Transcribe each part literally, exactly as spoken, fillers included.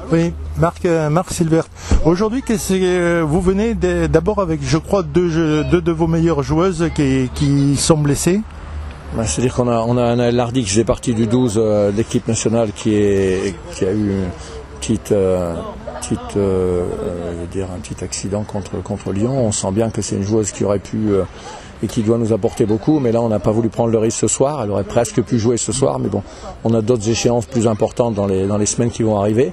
Oui, Marc, euh, Marc Silvert. Aujourd'hui, qu'est-ce que vous venez d'abord avec, je crois, deux, deux de vos meilleures joueuses qui, qui sont blessées. Ben, c'est-à-dire qu'on a, on a Anaëlle Hardy qui faisait partie du douze euh, de l'équipe nationale qui, est, qui a eu une petite, euh, petite, euh, je veux dire, un petit accident contre, contre Lyon. On sent bien que c'est une joueuse qui aurait pu euh, et qui doit nous apporter beaucoup, mais là on n'a pas voulu prendre le risque ce soir. Elle aurait presque pu jouer ce soir, mais bon, on a d'autres échéances plus importantes dans les, dans les semaines qui vont arriver.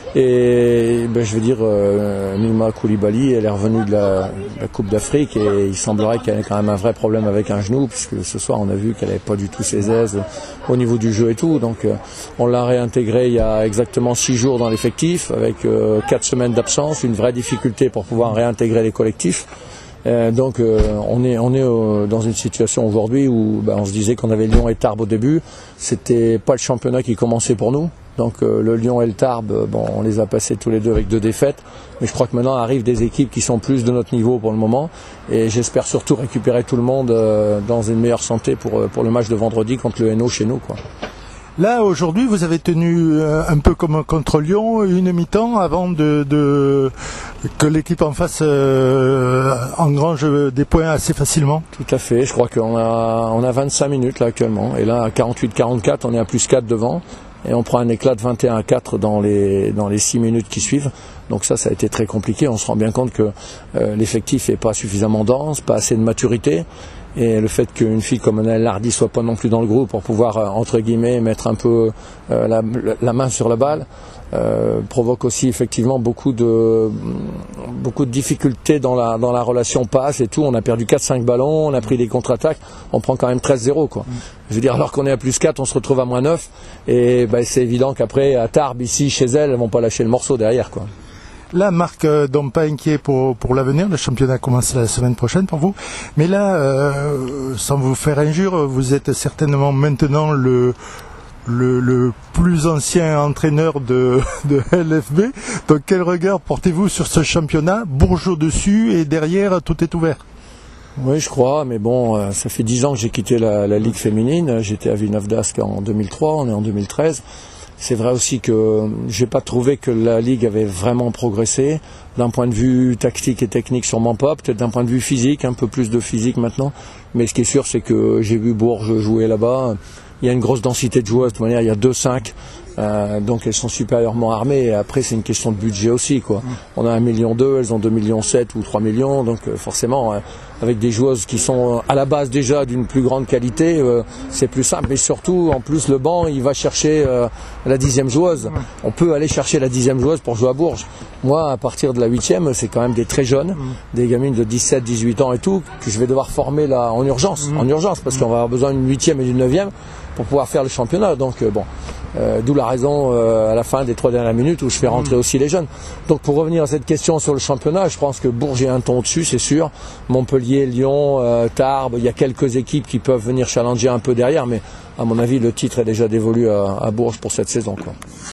Et ben, je veux dire, euh, Nilma Koulibaly, elle est revenue de la, de la Coupe d'Afrique et il semblerait qu'elle ait quand même un vrai problème avec un genou, puisque ce soir on a vu qu'elle n'avait pas du tout ses aises au niveau du jeu et tout. Donc euh, on l'a réintégrée il y a exactement six jours dans l'effectif, avec euh, quatre semaines d'absence, une vraie difficulté pour pouvoir réintégrer les collectifs. Euh, donc euh, on est, on est euh, dans une situation aujourd'hui où ben, on se disait qu'on avait Lyon et Tarbes au début, c'était pas le championnat qui commençait pour nous. Donc euh, le Lyon et le Tarbes, bon, on les a passés tous les deux avec deux défaites, mais je crois que maintenant arrivent des équipes qui sont plus de notre niveau pour le moment, et j'espère surtout récupérer tout le monde euh, dans une meilleure santé pour, pour le match de vendredi contre le Hainaut chez nous, quoi. Là, aujourd'hui, vous avez tenu euh, un peu comme contre Lyon, une mi-temps avant de, de que l'équipe en face euh, engrange des points assez facilement. Tout à fait, je crois qu'on a, on a vingt-cinq minutes là actuellement, et là à quarante-huit quarante-quatre, on est à plus quatre devant. Et on prend un éclat de vingt et un à quatre dans les, dans les six minutes qui suivent. Donc ça, ça a été très compliqué. On se rend bien compte que euh, l'effectif n'est pas suffisamment dense, pas assez de maturité. Et le fait qu'une fille comme Anaëlle Hardy soit pas non plus dans le groupe pour pouvoir, euh, entre guillemets, mettre un peu euh, la, la main sur la balle, euh, provoque aussi effectivement beaucoup de, beaucoup de difficultés dans la, dans la relation passe et tout. On a perdu quatre cinq ballons, on a pris des contre-attaques, on prend quand même treize zéro, quoi. Je veux dire, alors qu'on est à plus quatre, on se retrouve à moins neuf, et ben, c'est évident qu'après, à Tarbes, ici, chez elles, elles vont pas lâcher le morceau derrière, quoi. Là, Marc, euh, donc pas inquiet pour, pour l'avenir, le championnat commence la semaine prochaine pour vous, mais là, euh, sans vous faire injure, vous êtes certainement maintenant le, le, le plus ancien entraîneur de, de L F B, donc quel regard portez-vous sur ce championnat? Bourgeot dessus, et derrière, tout est ouvert. Oui, je crois, mais bon, euh, ça fait dix ans que j'ai quitté la, la Ligue féminine. J'étais à Villeneuve d'Ascq en deux mille trois, on est en deux mille treize. C'est vrai aussi que j'ai pas trouvé que la Ligue avait vraiment progressé. D'un point de vue tactique et technique, sûrement pas. Peut-être d'un point de vue physique, un peu plus de physique maintenant. Mais ce qui est sûr, c'est que j'ai vu Bourges jouer là-bas. Il y a une grosse densité de joueuses. De toute manière, il y a deux cinq. Euh, donc elles sont supérieurement armées, et après c'est une question de budget aussi, quoi. On a un million deux, elles ont deux millions sept ou trois millions, donc euh, forcément euh, avec des joueuses qui sont à la base déjà d'une plus grande qualité, euh, c'est plus simple. Mais surtout, en plus, le banc il va chercher euh, la dixième joueuse. On peut aller chercher la dixième joueuse pour jouer à Bourges. Moi, à partir de la huitième, c'est quand même des très jeunes, des gamines de dix-sept, dix-huit ans et tout, que je vais devoir former là en urgence, en urgence, parce qu'on va avoir besoin d'une huitième et d'une neuvième pour pouvoir faire le championnat. Donc euh, bon. Euh, d'où la raison euh, à la fin des trois dernières minutes où je fais rentrer aussi les jeunes. Donc pour revenir à cette question sur le championnat, je pense que Bourges est un ton au-dessus, c'est sûr. Montpellier, Lyon, euh, Tarbes, il y a quelques équipes qui peuvent venir challenger un peu derrière, mais à mon avis le titre est déjà dévolu à, à Bourges pour cette saison, quoi.